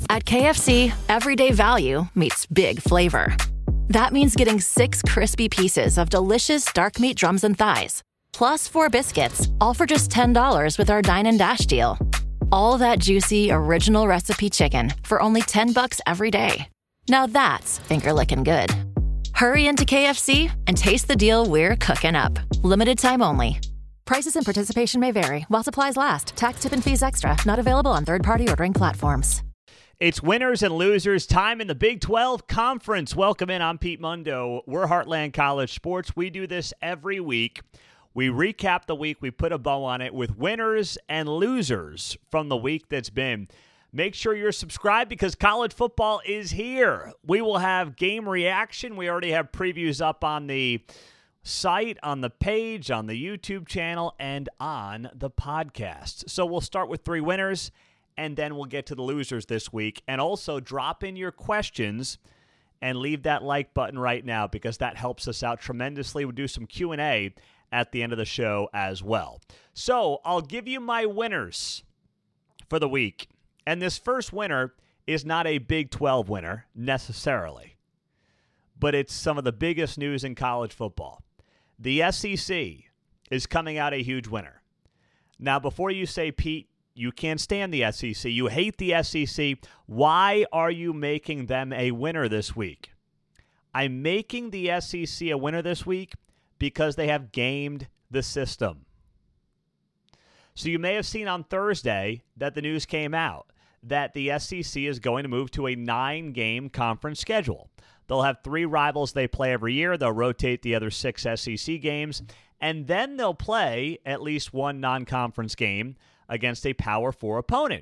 At KFC, everyday value meets big flavor. That means getting 6 crispy pieces of delicious dark meat drums and thighs, plus 4 biscuits, all for just $10 with our Dine and Dash deal. All that juicy, original recipe chicken for only $10 every day. Now that's finger-licking good. Hurry into KFC and taste the deal we're cooking up. Limited time only. Prices and participation may vary while supplies last. Tax, tip, and fees extra. Not available on third-party ordering platforms. It's winners and losers time in the Big 12 Conference. Welcome in. I'm Pete Mundo. We're Heartland College Sports. We do this every week. We recap the week. We put a bow on it with winners and losers from the week that's been. Make sure you're subscribed because college football is here. We will have game reaction. We already have previews up on the site, on the page, on the YouTube channel, and on the podcast. So we'll start with 3 winners, and then we'll get to the losers this week. And also drop in your questions and leave that like button right now because that helps us out tremendously. We'll do some Q&A at the end of the show as well. So I'll give you my winners for the week. And this first winner is not a Big 12 winner necessarily, but it's some of the biggest news in college football. The SEC is coming out a huge winner. Now, before you say, Pete, you can't stand the SEC, you hate the SEC, why are you making them a winner this week? I'm making the SEC a winner this week because they have gamed the system. So you may have seen on Thursday that the news came out that the SEC is going to move to a 9-game conference schedule. They'll have 3 rivals they play every year. They'll rotate the other 6 SEC games, and then they'll play at least one non-conference game against a Power 4 opponent.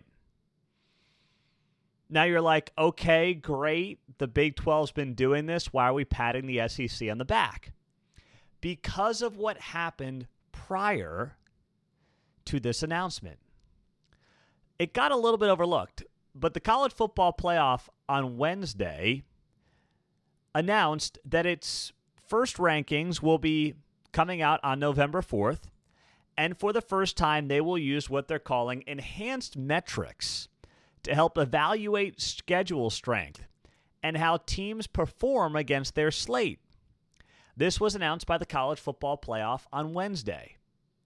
Now you're like, okay, great. The Big 12's been doing this. Why are we patting the SEC on the back? Because of what happened prior to this announcement. It got a little bit overlooked, but the College Football Playoff on Wednesday announced that its first rankings will be coming out on November 4th, and for the first time, they will use what they're calling enhanced metrics to help evaluate schedule strength and how teams perform against their slate. This was announced by the College Football Playoff on Wednesday.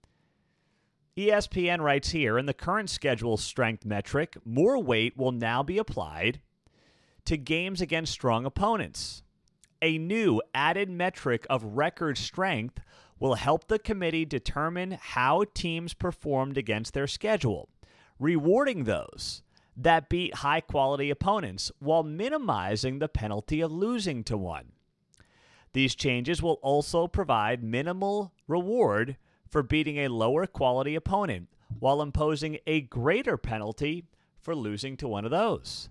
ESPN writes here, in the current schedule strength metric, more weight will now be applied to games against strong opponents. A new added metric of record strength will help the committee determine how teams performed against their schedule, rewarding those that beat high-quality opponents while minimizing the penalty of losing to one. These changes will also provide minimal reward for beating a lower-quality opponent while imposing a greater penalty for losing to one of those.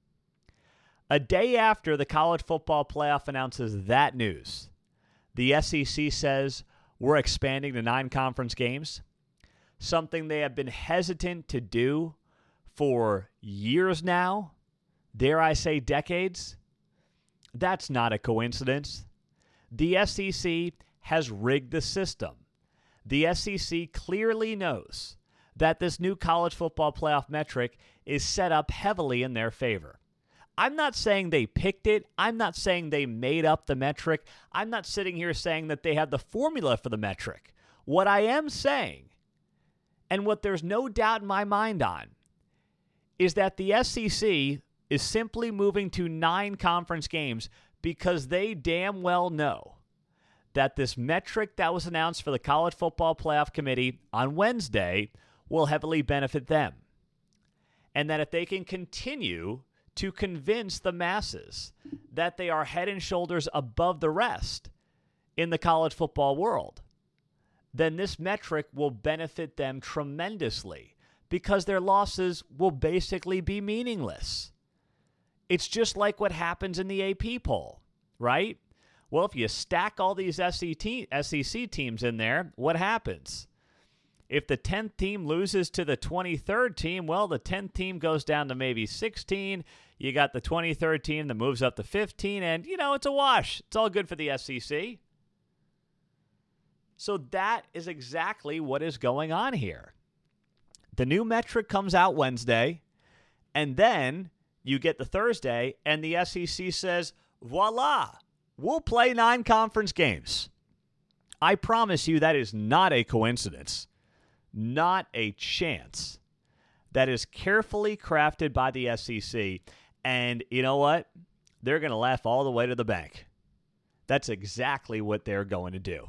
A day after the College Football Playoff announces that news, the SEC says we're expanding to 9 conference games, something they have been hesitant to do for years now, dare I say decades. That's not a coincidence. The SEC has rigged the system. The SEC clearly knows that this new College Football Playoff metric is set up heavily in their favor. I'm not saying they picked it. I'm not saying they made up the metric. I'm not sitting here saying that they have the formula for the metric. What I am saying, and what there's no doubt in my mind on, is that the SEC is simply moving to 9 conference games because they damn well know that this metric that was announced for the College Football Playoff Committee on Wednesday will heavily benefit them. And that if they can continue to convince the masses that they are head and shoulders above the rest in the college football world, then this metric will benefit them tremendously because their losses will basically be meaningless. It's just like what happens in the AP poll, right? Well, if you stack all these SEC teams in there, what happens? If the 10th team loses to the 23rd team, well, the 10th team goes down to maybe 16. You got the 23rd team that moves up to 15, and, it's a wash. It's all good for the SEC. So that is exactly what is going on here. The new metric comes out Wednesday, and then you get the Thursday, and the SEC says, voila, we'll play 9 conference games. I promise you that is not a coincidence. Not a chance. That is carefully crafted by the SEC. And you know what? They're going to laugh all the way to the bank. That's exactly what they're going to do.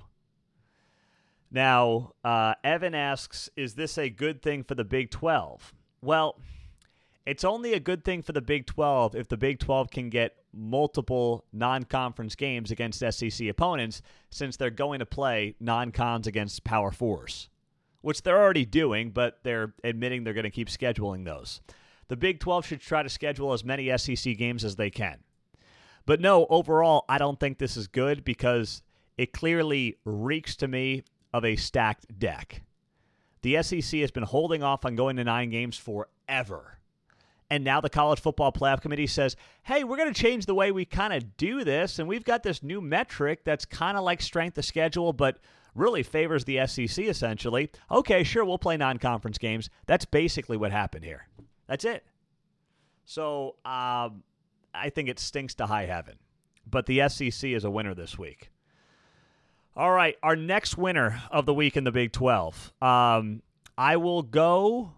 Now, Evan asks, is this a good thing for the Big 12? Well, it's only a good thing for the Big 12 if the Big 12 can get multiple non-conference games against SEC opponents, since they're going to play non-cons against Power 4s, which they're already doing, but they're admitting they're going to keep scheduling those. The Big 12 should try to schedule as many SEC games as they can. But no, overall, I don't think this is good because it clearly reeks to me of a stacked deck. The SEC has been holding off on going to 9 games forever. And now the College Football Playoff Committee says, hey, we're going to change the way we kind of do this, and we've got this new metric that's kind of like strength of schedule, but really favors the SEC essentially. Okay, sure, we'll play non-conference games. That's basically what happened here. That's it. So I think it stinks to high heaven. But the SEC is a winner this week. All right, our next winner of the week in the Big 12. I will go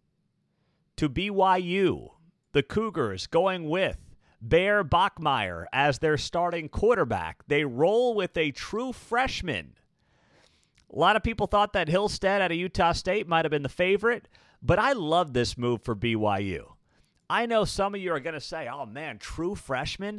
to BYU. The Cougars going with Bear Bachmeier as their starting quarterback. They roll with a true freshman. A lot of people thought that Hillstead out of Utah State might have been the favorite, but I love this move for BYU. I know some of you are going to say, oh man, true freshman.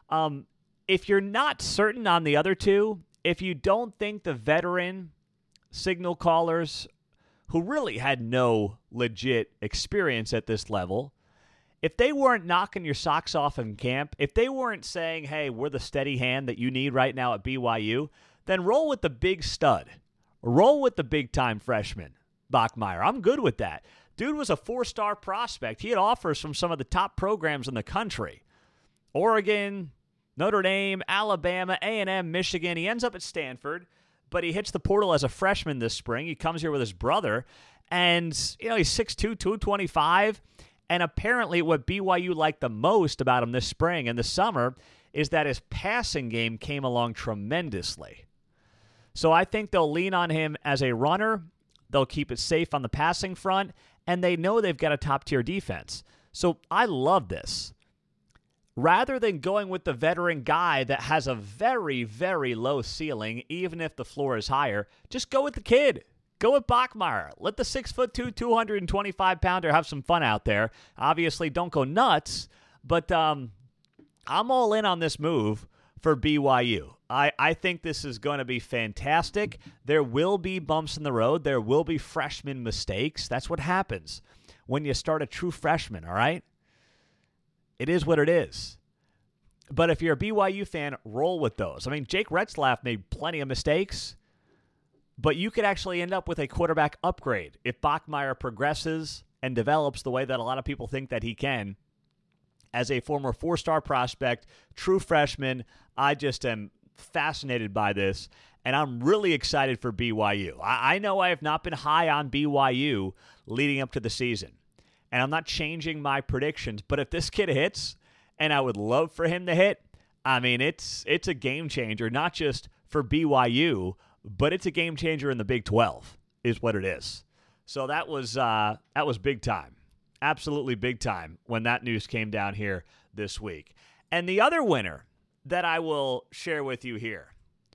If you're not certain on the other two, if you don't think the veteran signal callers who really had no legit experience at this level, if they weren't knocking your socks off in camp, if they weren't saying, hey, we're the steady hand that you need right now at BYU, then roll with the big stud. Roll with the big-time freshman, Bachmeier. I'm good with that. Dude was a 4-star prospect. He had offers from some of the top programs in the country. Oregon, Notre Dame, Alabama, A&M, Michigan. He ends up at Stanford, but he hits the portal as a freshman this spring. He comes here with his brother, and he's 6'2", 225. And apparently what BYU liked the most about him this spring and this summer is that his passing game came along tremendously. So I think they'll lean on him as a runner. They'll keep it safe on the passing front, and they know they've got a top-tier defense. So I love this. Rather than going with the veteran guy that has a very, very low ceiling, even if the floor is higher, just go with the kid. Go with Bachmeier. Let the 6'2", 225-pounder have some fun out there. Obviously, don't go nuts, but I'm all in on this move for BYU. I think this is going to be fantastic. There will be bumps in the road. There will be freshman mistakes. That's what happens when you start a true freshman, all right? It is what it is. But if you're a BYU fan, roll with those. I mean, Jake Retzlaff made plenty of mistakes, but you could actually end up with a quarterback upgrade if Bachmeier progresses and develops the way that a lot of people think that he can. As a former 4-star prospect, true freshman, I just am fascinated by this, and I'm really excited for BYU. I know I have not been high on BYU leading up to the season, and I'm not changing my predictions, but if this kid hits, and I would love for him to hit, I mean, it's a game changer, not just for BYU, but it's a game changer in the Big 12 is what it is. So that was big time. Absolutely big time when that news came down here this week. And the other winner that I will share with you here,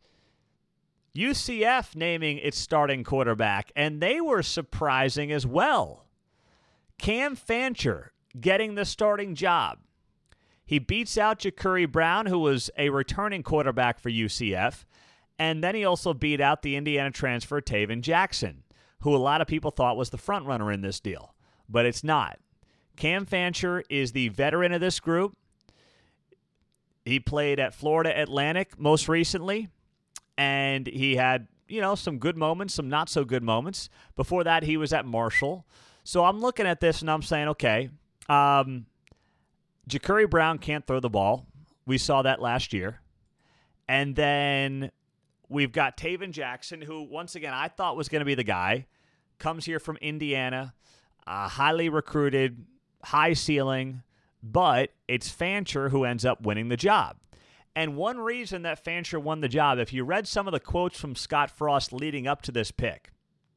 UCF naming its starting quarterback, and they were surprising as well. Cam Fancher getting the starting job. He beats out Ja'Kurri Brown, who was a returning quarterback for UCF, and then he also beat out the Indiana transfer Taven Jackson, who a lot of people thought was the front runner in this deal, but it's not. Cam Fancher is the veteran of this group. He played at Florida Atlantic most recently, and he had, some good moments, some not so good moments. Before that, he was at Marshall. So I'm looking at this and I'm saying, okay, Ja'Kurri Brown can't throw the ball. We saw that last year. And then we've got Taven Jackson, who, once again, I thought was going to be the guy. Comes here from Indiana, highly recruited, high ceiling, but it's Fancher who ends up winning the job. And one reason that Fancher won the job, if you read some of the quotes from Scott Frost leading up to this pick,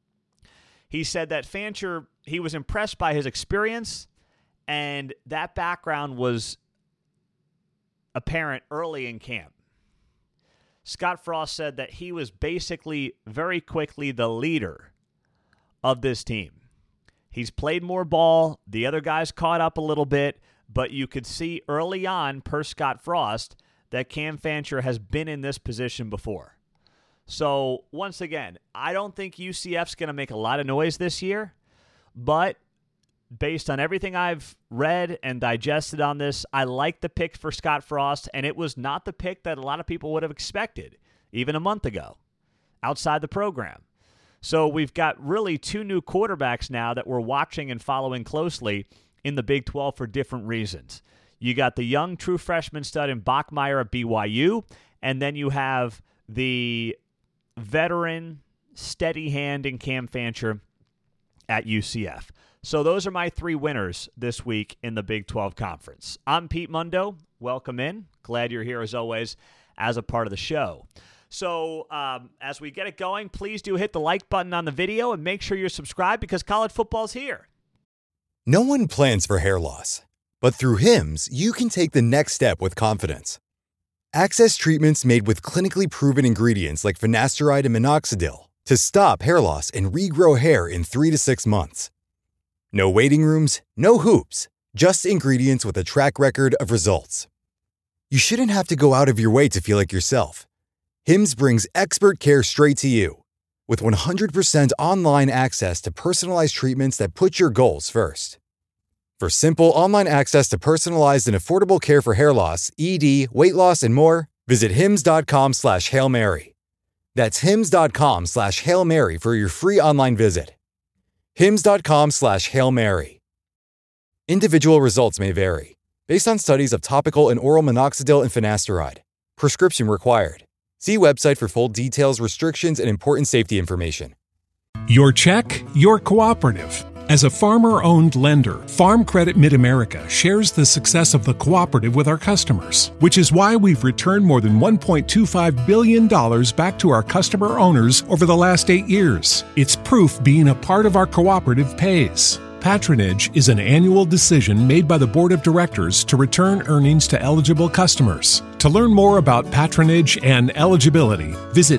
he said that Fancher, he was impressed by his experience, and that background was apparent early in camp. Scott Frost said that he was basically very quickly the leader of this team. He's played more ball. The other guys caught up a little bit, but you could see early on, per Scott Frost, that Cam Fancher has been in this position before. So, once again, I don't think UCF's going to make a lot of noise this year, but based on everything I've read and digested on this, I like the pick for Scott Frost, and it was not the pick that a lot of people would have expected, even a month ago, outside the program. So we've got really two new quarterbacks now that we're watching and following closely in the Big 12 for different reasons. You got the young true freshman stud in Bachmeier at BYU, and then you have the veteran steady hand in Cam Fancher at UCF. So those are my three winners this week in the Big 12 Conference. I'm Pete Mundo. Welcome in. Glad you're here as always as a part of the show. So as we get it going, please do hit the like button on the video and make sure you're subscribed because college football's here. No one plans for hair loss, but through Hims, you can take the next step with confidence. Access treatments made with clinically proven ingredients like finasteride and minoxidil to stop hair loss and regrow hair in 3 to 6 months. No waiting rooms, no hoops, just ingredients with a track record of results. You shouldn't have to go out of your way to feel like yourself. Hims brings expert care straight to you. With 100% online access to personalized treatments that put your goals first. For simple online access to personalized and affordable care for hair loss, ED, weight loss, and more, visit hims.com/Hail Mary. That's hims.com/Hail Mary for your free online visit. hims.com/Hail Mary. Individual results may vary, based on studies of topical and oral minoxidil and finasteride. Prescription required. See website for full details, restrictions, and important safety information. Your check, your cooperative. As a farmer-owned lender, Farm Credit Mid-America shares the success of the cooperative with our customers, which is why we've returned more than $1.25 billion back to our customer owners over the last 8 years. It's proof being a part of our cooperative pays. Patronage is an annual decision made by the Board of Directors to return earnings to eligible customers. To learn more about patronage and eligibility, visit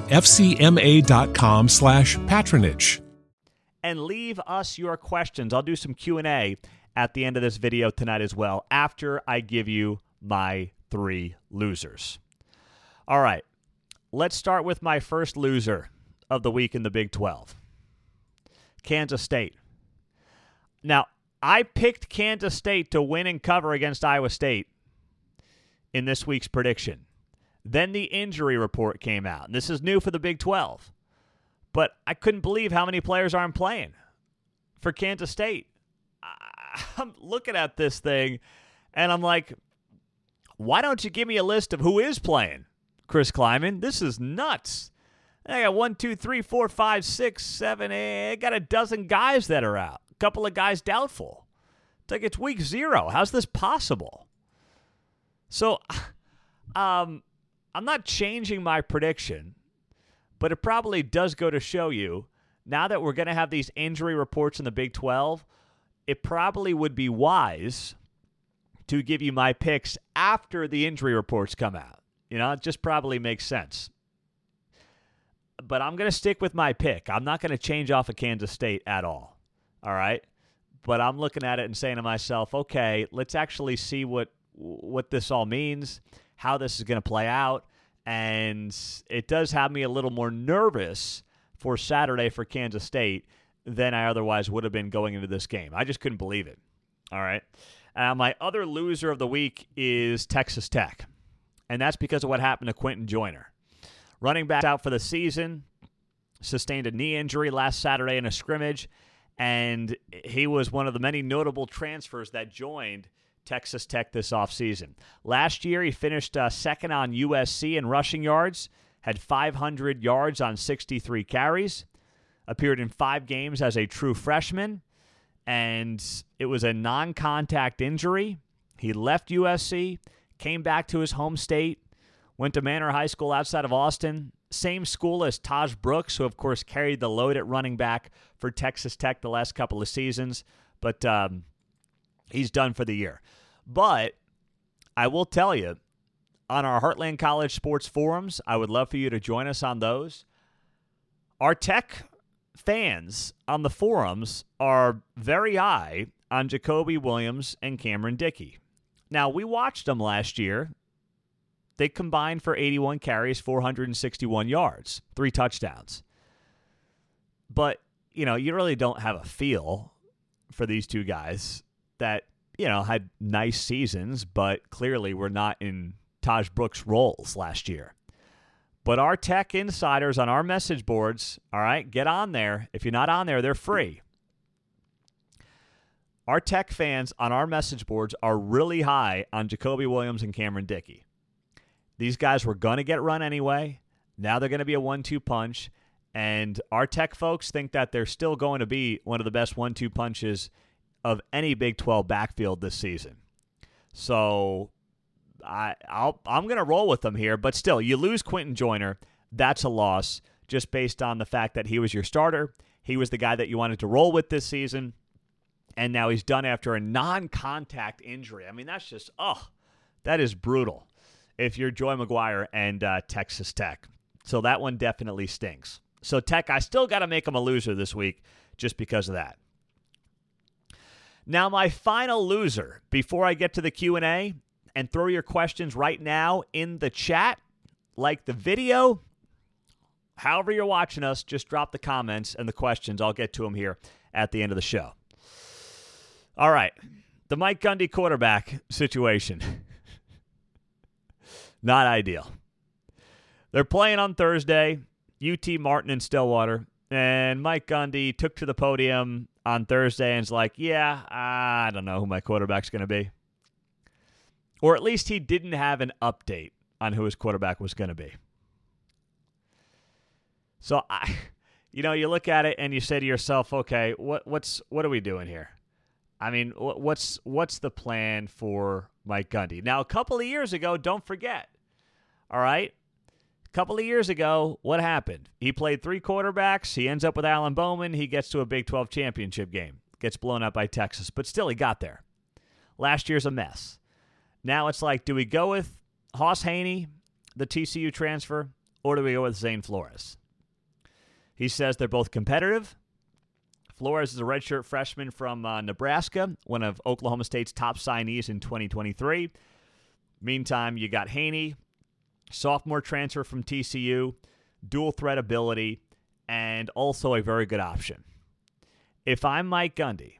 fcma.com/patronage. And leave us your questions. I'll do some Q&A at the end of this video tonight as well, after I give you my three losers. All right, let's start with my first loser of the week in the Big 12. Kansas State. Now, I picked Kansas State to win and cover against Iowa State in this week's prediction. Then the injury report came out. And this is new for the Big 12. But I couldn't believe how many players aren't playing for Kansas State. I'm looking at this thing, and I'm like, why don't you give me a list of who is playing, Chris Kleiman? This is nuts. I got 1, 2, 3, 4, 5, 6, 7, 8. I got a dozen guys that are out. A couple of guys doubtful. It's like it's week 0. How's this possible? So I'm not changing my prediction, but it probably does go to show you, now that we're going to have these injury reports in the Big 12, it probably would be wise to give you my picks after the injury reports come out. You know, it just probably makes sense. But I'm going to stick with my pick. I'm not going to change off of Kansas State at all. All right? But I'm looking at it and saying to myself, okay, let's actually see what this all means, how this is going to play out. And it does have me a little more nervous for Saturday for Kansas State than I otherwise would have been going into this game. I just couldn't believe it. All right? My other loser of the week is Texas Tech. And that's because of what happened to Quentin Joyner. Running back out for the season, sustained a knee injury last Saturday in a scrimmage, and he was one of the many notable transfers that joined Texas Tech this offseason. Last year, he finished second on USC in rushing yards, had 500 yards on 63 carries, appeared in 5 games as a true freshman, and it was a non-contact injury. He left USC, came back to his home state, went to Manor High School outside of Austin, same school as Taj Brooks, who, of course, carried the load at running back for Texas Tech the last couple of seasons. But he's done for the year. But I will tell you, on our Heartland College Sports Forums, I would love for you to join us on those. Our Tech fans on the forums are very high on Jacoby Williams and Cameron Dickey. Now, we watched them last year. They combined for 81 carries, 461 yards, 3 touchdowns. But, you really don't have a feel for these two guys that, had nice seasons, but clearly were not in Taj Brooks' roles last year. But our Tech insiders on our message boards, all right, get on there. If you're not on there, they're free. Our Tech fans on our message boards are really high on Jacoby Williams and Cameron Dickey. These guys were going to get run anyway. Now they're going to be a 1-2 punch. And our Tech folks think that they're still going to be one of the best 1-2 punches of any Big 12 backfield this season. So I'm going to roll with them here. But still, you lose Quentin Joyner. That's a loss just based on the fact that he was your starter. He was the guy that you wanted to roll with this season. And now he's done after a non-contact injury. I mean, that's just, that is brutal if you're Joy McGuire and Texas Tech. So that one definitely stinks. So Tech, I still got to make them a loser this week just because of that. Now, my final loser, before I get to the Q&A, and throw your questions right now in the chat, like the video. However you're watching us, just drop the comments and the questions. I'll get to them here at the end of the show. All right, the Mike Gundy quarterback situation. Not ideal. They're playing on Thursday, UT Martin in Stillwater, and Mike Gundy took to the podium on Thursday and is like, yeah, I don't know who my quarterback's going to be. Or at least he didn't have an update on who his quarterback was going to be. So, you look at it and you say to yourself, okay, what are we doing here? I mean, what's the plan for Mike Gundy? Now, a couple of years ago, don't forget, all right? A couple of years ago, what happened? He played 3 quarterbacks. He ends up with Alan Bowman. He gets to a Big 12 championship game. Gets blown up by Texas. But still, he got there. Last year's a mess. Now it's like, do we go with Hoss Haney, the TCU transfer, or do we go with Zane Flores? He says they're both competitive. Flores is a redshirt freshman from Nebraska, one of Oklahoma State's top signees in 2023. Meantime, you got Haney, sophomore transfer from TCU, dual threat ability, and also a very good option. If I'm Mike Gundy,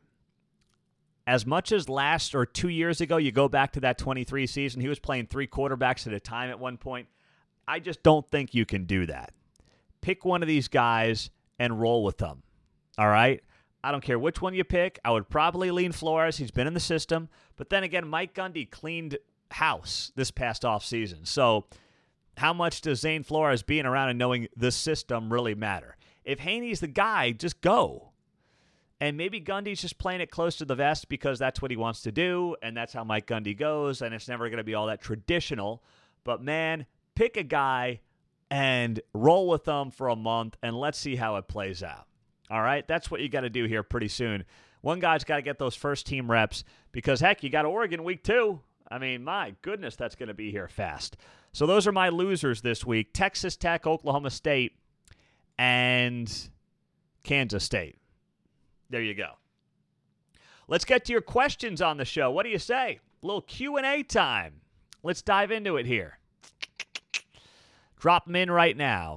as much as last or 2 years ago, you go back to that 23 season, he was playing 3 quarterbacks at a time at one point. I just don't think you can do that. Pick one of these guys and roll with them. All right? I don't care which one you pick. I would probably lean Flores. He's been in the system. But then again, Mike Gundy cleaned house this past offseason. So how much does Zane Flores being around and knowing the system really matter? If Haney's the guy, just go. And maybe Gundy's just playing it close to the vest because that's what he wants to do, and that's how Mike Gundy goes, and it's never going to be all that traditional. But, man, pick a guy and roll with them for a month, and let's see how it plays out. All right? That's what you got to do here pretty soon. One guy's got to get those first-team reps because, heck, you got Oregon week 2. I mean, my goodness, that's going to be here fast. So those are my losers this week. Texas Tech, Oklahoma State, and Kansas State. There you go. Let's get to your questions on the show. What do you say? A little Q&A time. Let's dive into it here. Drop them in right now.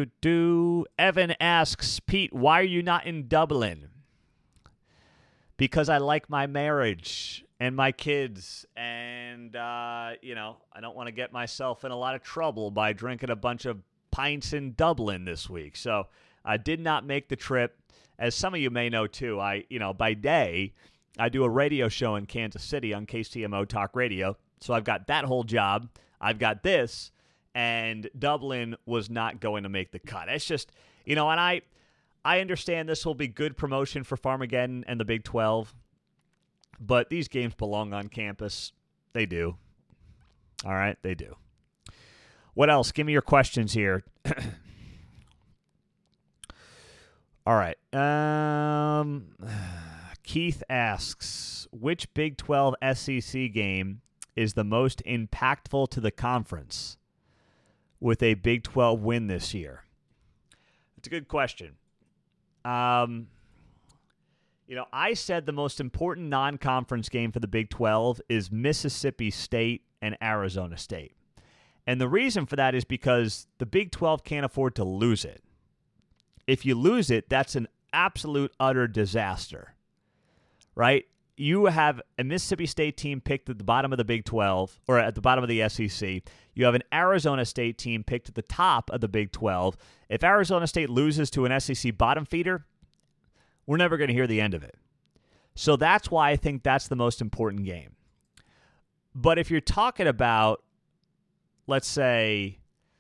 Evan asks, Pete, why are you not in Dublin? Because I like my marriage and my kids. And, I don't want to get myself in a lot of trouble by drinking a bunch of pints in Dublin this week. So I did not make the trip. As some of you may know, too, by day, I do a radio show in Kansas City on KCMO Talk Radio. So I've got that whole job. I've got this, and Dublin was not going to make the cut. It's just, and I understand this will be good promotion for Farmageddon and the Big 12, but these games belong on campus. They do. All right, they do. What else? Give me your questions here. All right. Keith asks, which Big 12 SEC game is the most impactful to the conference with a Big 12 win this year? It's a good question. I said the most important non-conference game for the Big 12 is Mississippi State and Arizona State. And the reason for that is because the Big 12 can't afford to lose it. If you lose it, that's an absolute, utter disaster, right? You have a Mississippi State team picked at the bottom of the Big 12, or at the bottom of the SEC. You have an Arizona State team picked at the top of the Big 12. If Arizona State loses to an SEC bottom feeder, we're never going to hear the end of it. So that's why I think that's the most important game. But if you're talking about, let's say,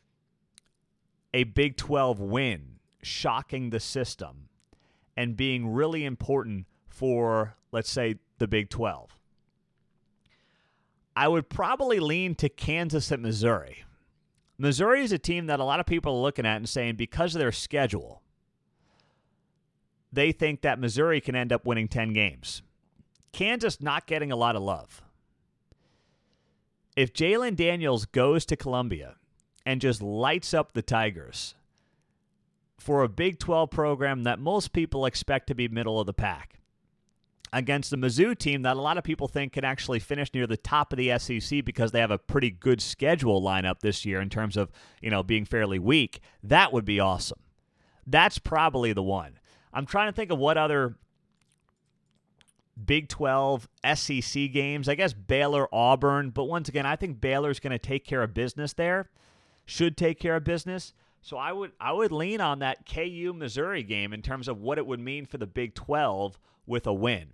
a Big 12 win, shocking the system, and being really important for, let's say, the Big 12, I would probably lean to Kansas at Missouri. Missouri is a team that a lot of people are looking at and saying because of their schedule, they think that Missouri can end up winning 10 games. Kansas not getting a lot of love. If Jalen Daniels goes to Columbia and just lights up the Tigers for a Big 12 program that most people expect to be middle of the pack, against the Mizzou team that a lot of people think can actually finish near the top of the SEC because they have a pretty good schedule lineup this year in terms of, being fairly weak, that would be awesome. That's probably the one. I'm trying to think of what other Big 12 SEC games. I guess Baylor, Auburn. But once again, I think Baylor's going to take care of business there. Should take care of business. So I would lean on that KU Missouri game in terms of what it would mean for the Big 12 with a win.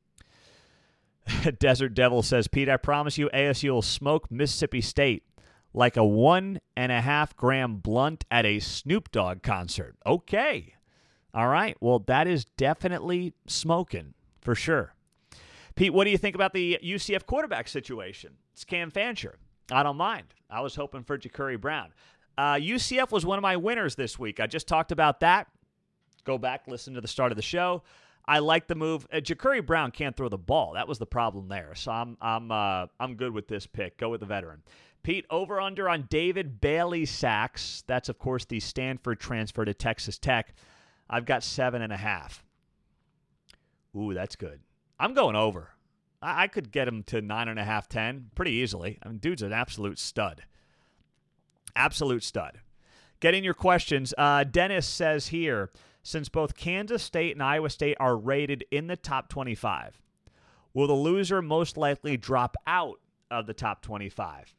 Desert Devil says, Pete, I promise you ASU will smoke Mississippi State like a 1.5 gram blunt at a Snoop Dogg concert. Okay. All right. Well, that is definitely smoking for sure. Pete, what do you think about the UCF quarterback situation? It's Cam Fancher. I don't mind. I was hoping for Ja'Cory Brown. UCF was one of my winners this week. I just talked about that. Go back, listen to the start of the show. I like the move. Ja'Cory Brown can't throw the ball. That was the problem there. So I'm good with this pick. Go with the veteran. Pete, over under on David Bailey sacks. That's of course the Stanford transfer to Texas Tech. I've got 7.5. Ooh, that's good. I'm going over. I could get him to 9.5, 10 pretty easily. I mean, dude's an absolute stud. Absolute stud. Get in your questions. Dennis says here, since both Kansas State and Iowa State are rated in the top 25, will the loser most likely drop out of the top 25?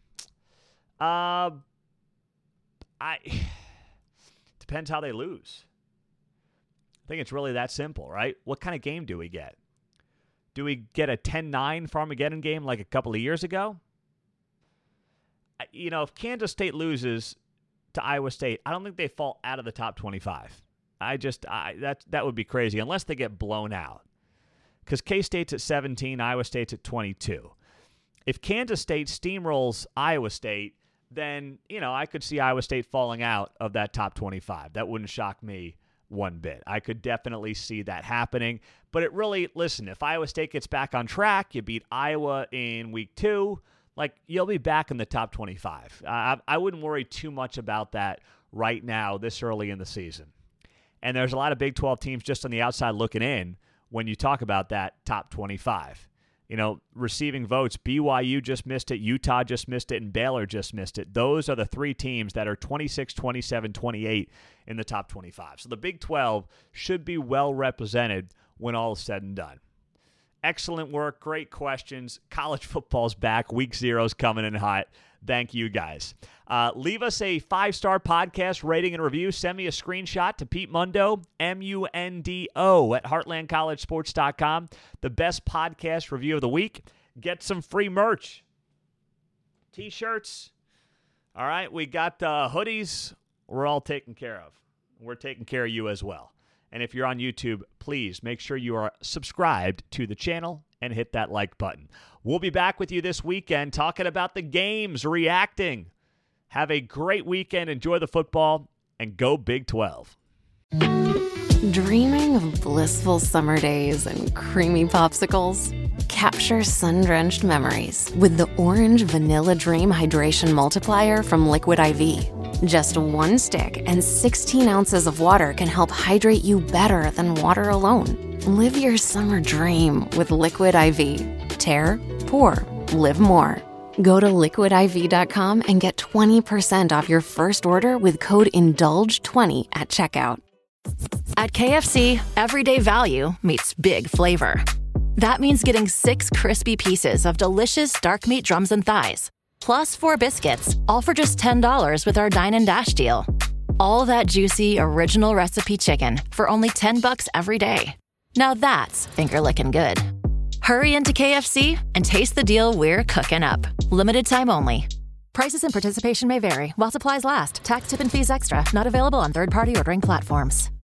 Depends how they lose. I think it's really that simple, right? What kind of game do we get? Do we get a 10-9 Farmageddon game like a couple of years ago? If Kansas State loses to Iowa State, I don't think they fall out of the top 25. That would be crazy unless they get blown out. Because K-State's at 17, Iowa State's at 22. If Kansas State steamrolls Iowa State, then, I could see Iowa State falling out of that top 25. That wouldn't shock me one bit. I could definitely see that happening. But if Iowa State gets back on track, you beat Iowa in week 2, you'll be back in the top 25. I wouldn't worry too much about that right now this early in the season. And there's a lot of Big 12 teams just on the outside looking in when you talk about that top 25. Receiving votes, BYU just missed it, Utah just missed it, and Baylor just missed it. Those are the 3 teams that are 26, 27, 28 in the top 25. So the Big 12 should be well represented when all is said and done. Excellent work. Great questions. College football's back. Week 0's coming in hot. Thank you, guys. Leave us a 5-star podcast rating and review. Send me a screenshot to Pete Mundo, MUNDO, at heartlandcollegesports.com. The best podcast review of the week. Get some free merch. T-shirts. All right, we got hoodies. We're all taken care of. We're taking care of you as well. And if you're on YouTube, please make sure you are subscribed to the channel and hit that like button. We'll be back with you this weekend talking about the games, reacting. Have a great weekend. Enjoy the football, and go Big 12. Dreaming of blissful summer days and creamy popsicles? Capture sun-drenched memories with the Orange Vanilla Dream Hydration Multiplier from Liquid IV. Just one stick and 16 ounces of water can help hydrate you better than water alone. Live your summer dream with Liquid IV. Tear, pour, live more. Go to liquidiv.com and get 20% off your first order with code INDULGE20 at checkout. At KFC, everyday value meets big flavor. That means getting 6 crispy pieces of delicious dark meat drums and thighs, plus 4 biscuits, all for just $10 with our Dine and Dash deal. All that juicy, original recipe chicken for only $10 every day. Now that's finger-licking good. Hurry into KFC and taste the deal we're cooking up. Limited time only. Prices and participation may vary while supplies last. Tax, tip, and fees extra. Not available on third-party ordering platforms.